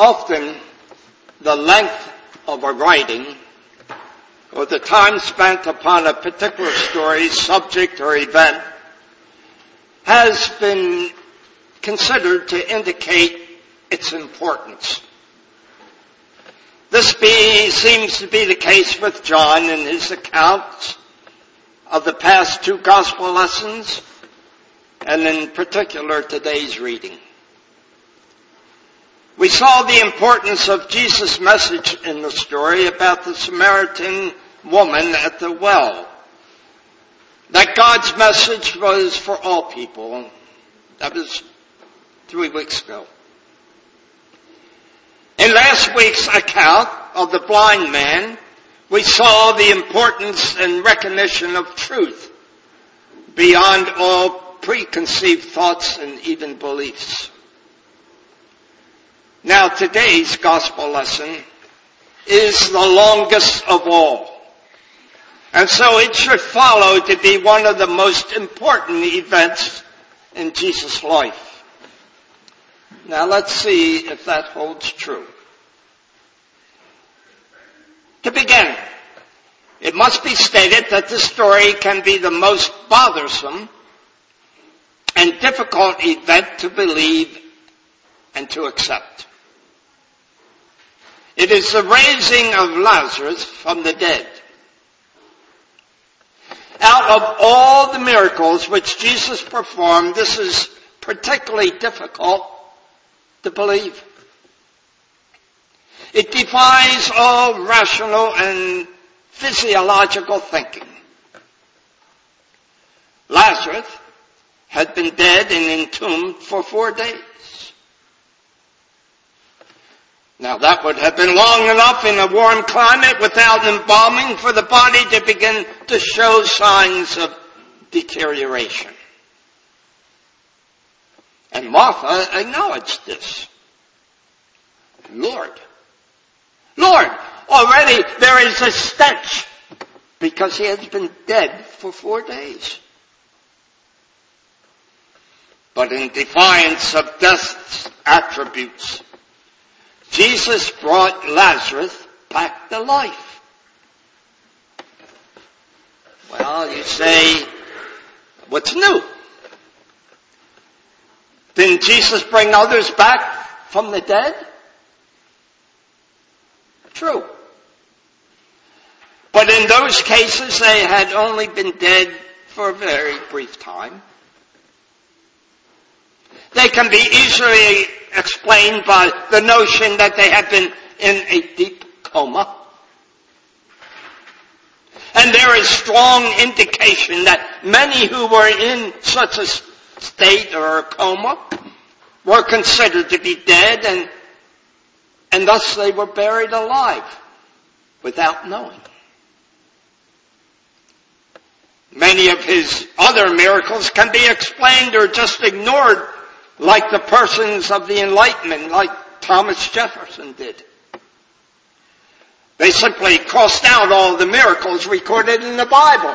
Often, the length of a writing or the time spent upon a particular story, subject, or event has been considered to indicate its importance. This seems to be the case with John in his accounts of the past two gospel lessons, and in particular today's reading. We saw the importance of Jesus' message in the story about the Samaritan woman at the well. That God's message was for all people. That was 3 weeks ago. In last week's account of the blind man, we saw the importance and recognition of truth beyond all preconceived thoughts and even beliefs. Now today's gospel lesson is the longest of all. And so it should follow to be one of the most important events in Jesus' life. Now let's see if that holds true. To begin, it must be stated that this story can be the most bothersome and difficult event to believe and to accept. It is the raising of Lazarus from the dead. Out of all the miracles which Jesus performed, this is particularly difficult to believe. It defies all rational and physiological thinking. Lazarus had been dead and entombed for 4 days. Now that would have been long enough in a warm climate without embalming for the body to begin to show signs of deterioration. And Martha acknowledged this. Lord, already there is a stench because he has been dead for 4 days. But in defiance of death's attributes, Jesus brought Lazarus back to life. Well, you say, what's new? Didn't Jesus bring others back from the dead? True. But in those cases, they had only been dead for a very brief time. They can be easily explained by the notion that they had been in a deep coma. And there is strong indication that many who were in such a state or a coma were considered to be dead, and thus they were buried alive without knowing. Many of his other miracles can be explained or just ignored, like the persons of the Enlightenment, like Thomas Jefferson did. They simply crossed out all the miracles recorded in the Bible.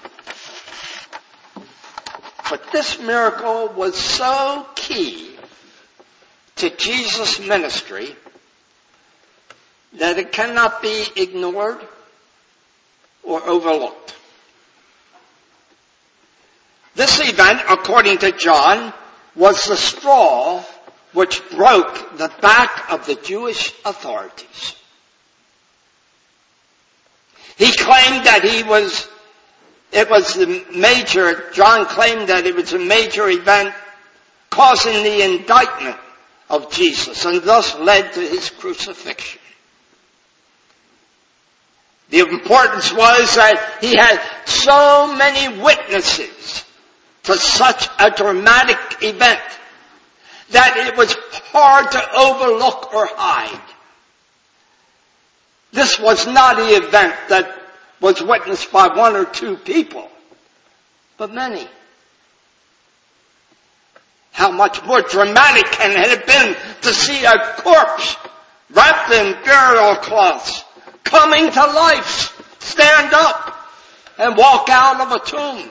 But this miracle was so key to Jesus' ministry that it cannot be ignored or overlooked. This event, according to John, was the straw which broke the back of the Jewish authorities. He claimed that John claimed that it was a major event causing the indictment of Jesus and thus led to his crucifixion. The importance was that he had so many witnesses to such a dramatic event that it was hard to overlook or hide. This was not an event that was witnessed by 1 or 2 people, but many. How much more dramatic can it have been to see a corpse wrapped in burial cloths coming to life, stand up, and walk out of a tomb?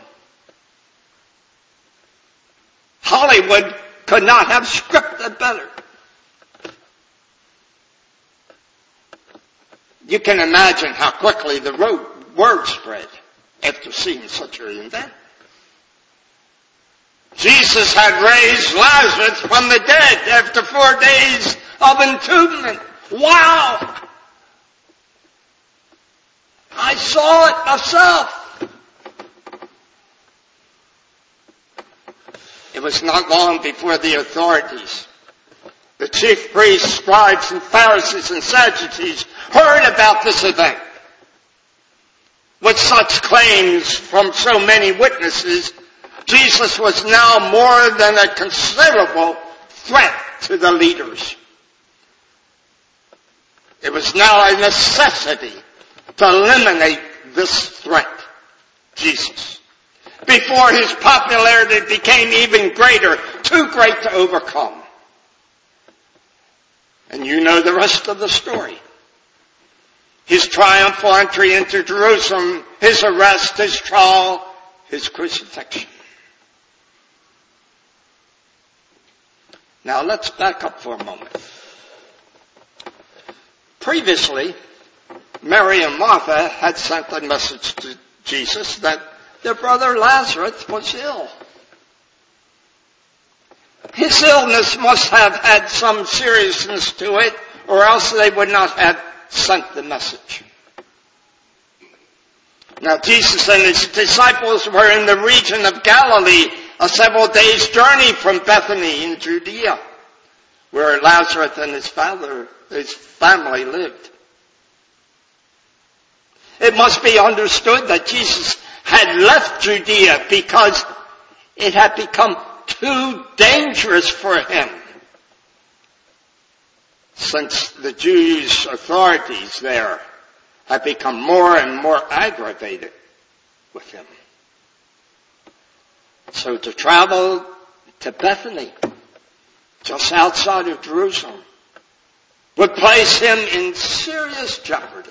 Hollywood could not have scripted better. You can imagine how quickly the word spread after seeing such an event. Jesus had raised Lazarus from the dead after 4 days of entombment. Wow! I saw it myself. It was not long before the authorities, the chief priests, scribes, and Pharisees and Sadducees heard about this event. With such claims from so many witnesses, Jesus was now more than a considerable threat to the leaders. It was now a necessity to eliminate this threat, Jesus, before his popularity became even greater, too great to overcome. And you know the rest of the story. His triumphal entry into Jerusalem, his arrest, his trial, his crucifixion. Now let's back up for a moment. Previously, Mary and Martha had sent a message to Jesus that their brother Lazarus was ill. His illness must have had some seriousness to it, or else they would not have sent the message. Now Jesus and his disciples were in the region of Galilee, a several days' journey from Bethany in Judea, where Lazarus and his family lived. It must be understood that Jesus had left Judea because it had become too dangerous for him, since the Jewish authorities there had become more and more aggravated with him. So to travel to Bethany, just outside of Jerusalem, would place him in serious jeopardy.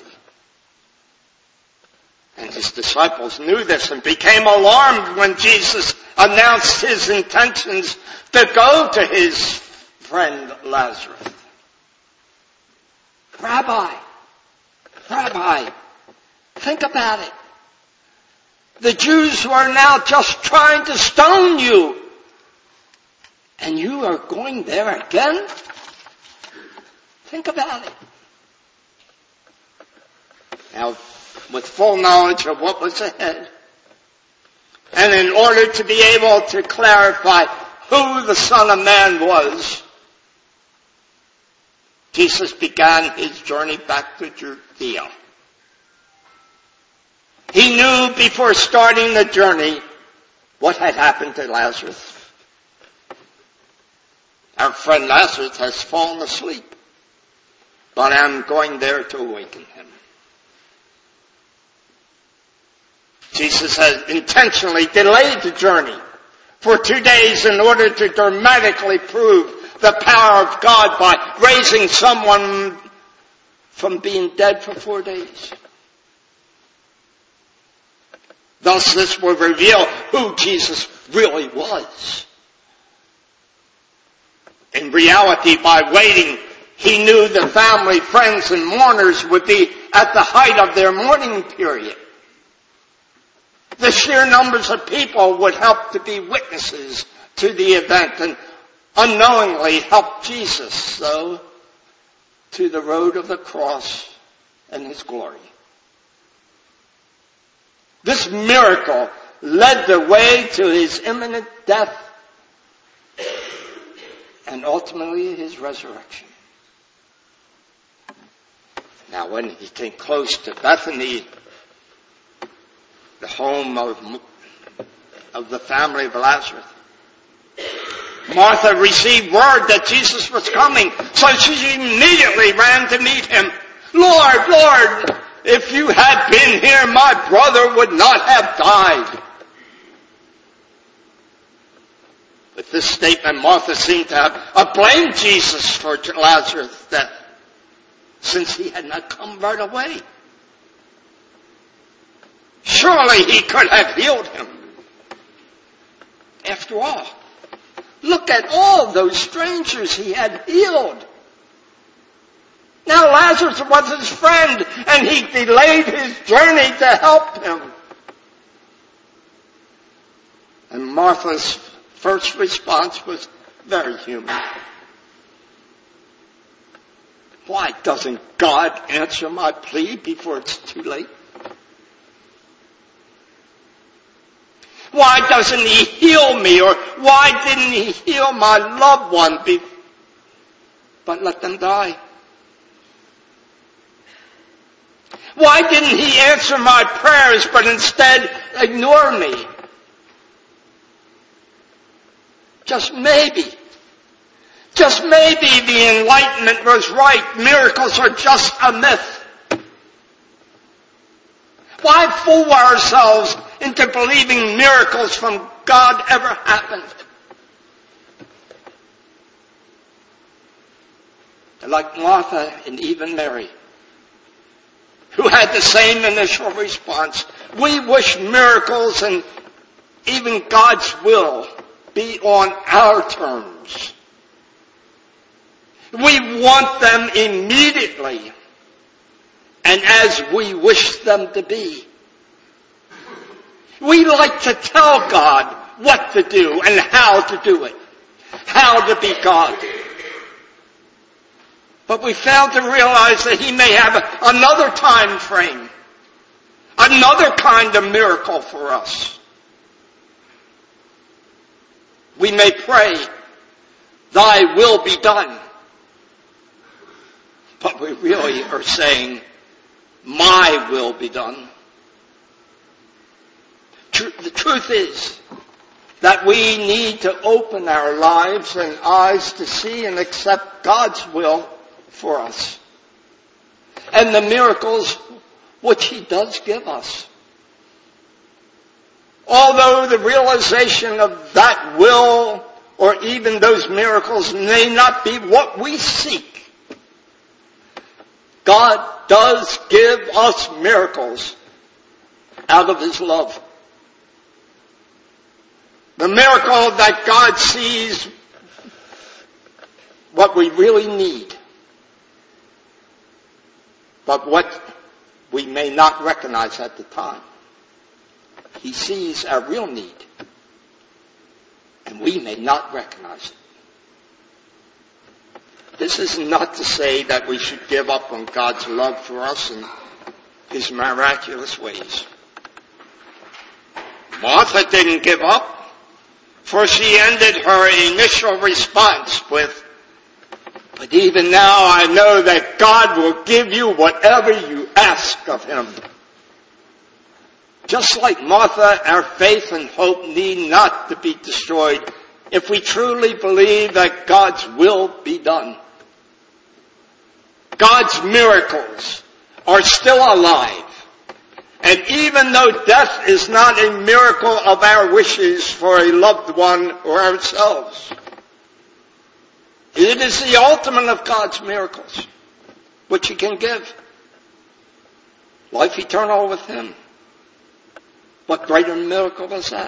And his disciples knew this and became alarmed when Jesus announced his intentions to go to his friend Lazarus. Rabbi, think about it. The Jews were now just trying to stone you. And you are going there again? Think about it. Now, with full knowledge of what was ahead, and in order to be able to clarify who the Son of Man was, Jesus began his journey back to Judea. He knew before starting the journey what had happened to Lazarus. Our friend Lazarus has fallen asleep, but I'm going there to awaken him. Jesus has intentionally delayed the journey for 2 days in order to dramatically prove the power of God by raising someone from being dead for 4 days. Thus, this will reveal who Jesus really was. In reality, by waiting, he knew the family, friends, and mourners would be at the height of their mourning period. The sheer numbers of people would help to be witnesses to the event and unknowingly help Jesus, though, to the road of the cross and his glory. This miracle led the way to his imminent death and ultimately his resurrection. Now, when he came close to Bethany, the home of the family of Lazarus, Martha received word that Jesus was coming, so she immediately ran to meet him. Lord, if you had been here, my brother would not have died. With this statement, Martha seemed to have blamed Jesus for Lazarus' death, since he had not come right away. Surely he could have healed him. After all, look at all those strangers he had healed. Now Lazarus was his friend, and he delayed his journey to help him. And Martha's first response was very human. Why doesn't God answer my plea before it's too late? Why doesn't he heal me? Or why didn't he heal my loved one but let them die? Why didn't he answer my prayers but instead ignore me? Just maybe the Enlightenment was right. Miracles are just a myth. Why fool ourselves into believing miracles from God ever happened? Like Martha and even Mary, who had the same initial response. We wish miracles and even God's will be on our terms. We want them immediately and as we wish them to be. We like to tell God what to do and how to do it, how to be God. But we fail to realize that he may have another time frame, another kind of miracle for us. We may pray, thy will be done. But we really are saying, my will be done. The truth is that we need to open our lives and eyes to see and accept God's will for us. And the miracles which he does give us. Although the realization of that will or even those miracles may not be what we seek, God does give us miracles out of his love. The miracle that God sees what we really need, but what we may not recognize at the time. He sees our real need, and we may not recognize it. This is not to say that we should give up on God's love for us and his miraculous ways. Martha didn't give up, for she ended her initial response with, but even now I know that God will give you whatever you ask of him. Just like Martha, our faith and hope need not to be destroyed if we truly believe that God's will be done. God's miracles are still alive. And even though death is not a miracle of our wishes for a loved one or ourselves, it is the ultimate of God's miracles, which he can give. Life eternal with him. What greater miracle is that?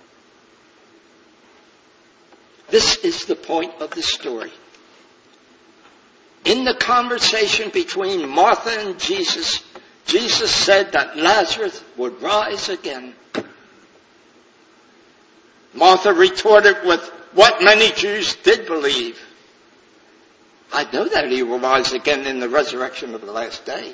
This is the point of the story. In the conversation between Martha and Jesus, Jesus said that Lazarus would rise again. Martha retorted with what many Jews did believe. I know that he will rise again in the resurrection of the last day.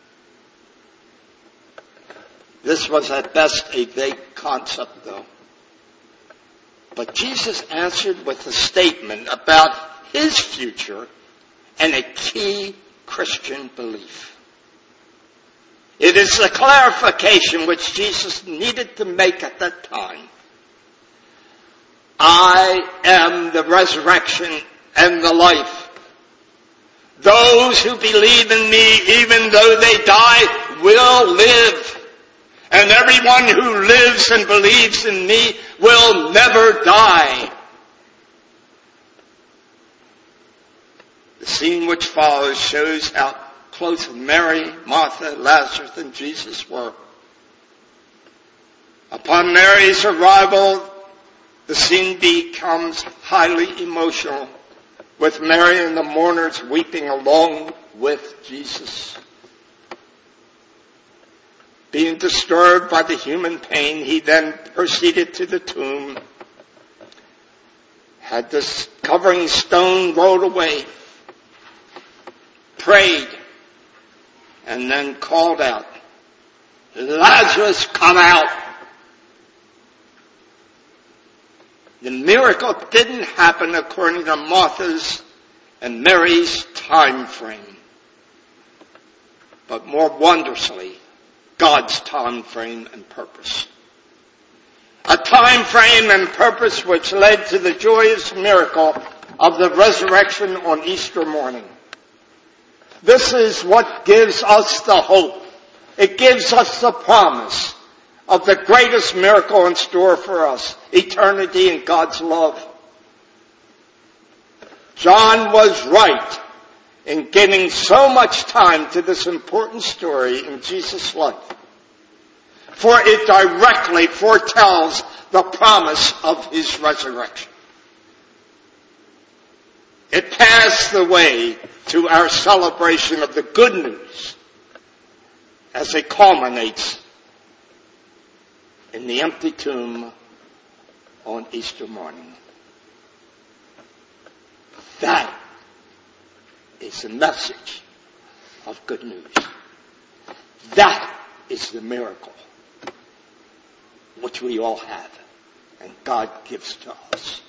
This was at best a vague concept, though. But Jesus answered with a statement about his future and a key Christian belief. It is the clarification which Jesus needed to make at that time. I am the resurrection and the life. Those who believe in me, even though they die, will live. And everyone who lives and believes in me will never die. The scene which follows shows how close Mary, Martha, Lazarus, and Jesus were. Upon Mary's arrival, the scene becomes highly emotional, with Mary and the mourners weeping along with Jesus. Being disturbed by the human pain, he then proceeded to the tomb, had this covering stone rolled away, prayed, and then called out, "Lazarus, come out." The miracle didn't happen according to Martha's and Mary's time frame, but more wondrously, God's time frame and purpose. A time frame and purpose which led to the joyous miracle of the resurrection on Easter morning. This is what gives us the hope. It gives us the promise of the greatest miracle in store for us, eternity and God's love. John was right in giving so much time to this important story in Jesus' life, for it directly foretells the promise of his resurrection. It paves the way to our celebration of the good news as it culminates in the empty tomb on Easter morning. That is the message of good news. That is the miracle which we all have and God gives to us.